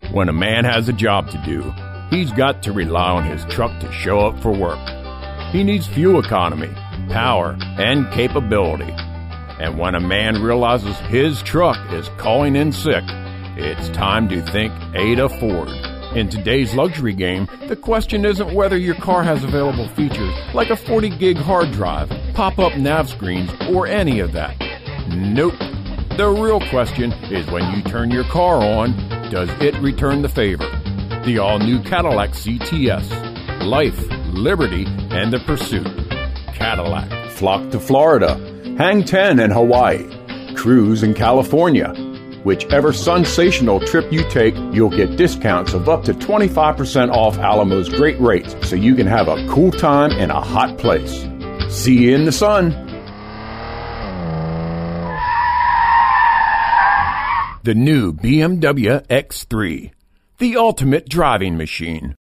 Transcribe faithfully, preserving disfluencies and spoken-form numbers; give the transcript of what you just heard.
When a man has a job to do, he's got to rely on his truck to show up for work. He needs fuel economy, power, and capability. And when a man realizes his truck is calling in sick, it's time to think Ada Ford. In today's luxury game, the question isn't whether your car has available features like a forty gig hard drive, pop-up nav screens, or any of that. Nope. The real question is when you turn your car on, does it return the favor? The all-new Cadillac C T S. Life, liberty, and the pursuit. Cadillac. Flock to Florida. Hang ten in Hawaii. Cruise in California. Whichever sensational trip you take, you'll get discounts of up to twenty-five percent off Alamo's great rates, so you can have a cool time in a hot place. See you in the sun. The new B M W X three, the ultimate driving machine.